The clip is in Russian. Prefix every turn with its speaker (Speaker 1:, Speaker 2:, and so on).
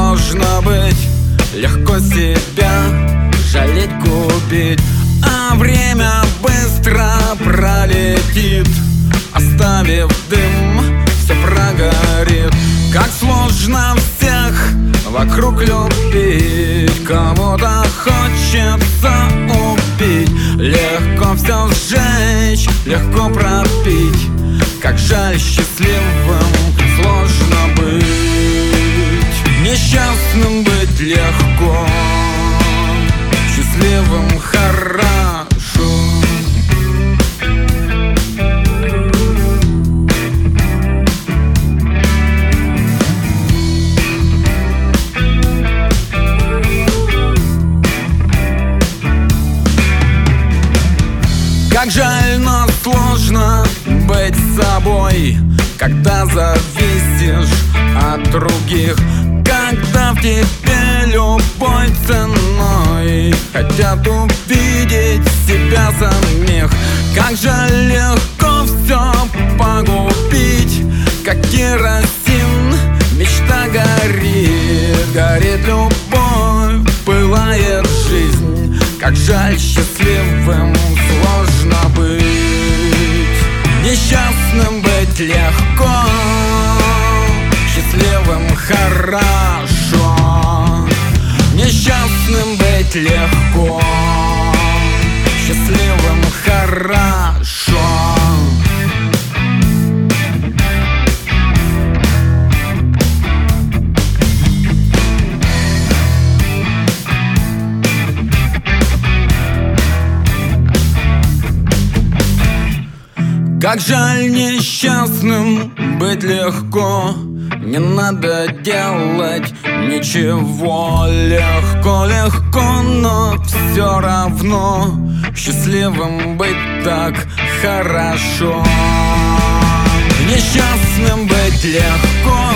Speaker 1: сложно быть, легко себя жалеть, губить, а время быстро пролетит, оставив дым, все прогорит. Как сложно всех вокруг любить, кому-то хочется убить, легко все сжечь, легко пропить. Как жаль, счастливым сложно быть, несчастным быть легко, счастливым хорошо. Как жаль, но сложно быть собой, когда зависишь от других, когда в тебе любой ценой хотят увидеть себя самих. Как жаль, легко все погубить, как керосин мечта горит, горит любовь, пылает жизнь. Как жаль, счастливым сложно быть, несчастным быть легко, счастливым хорошо. Несчастным быть легко, счастливым хорошо. Как жаль, несчастным быть легко, не надо делать ничего. Легко, легко, но все равно счастливым быть так хорошо. Несчастным быть легко,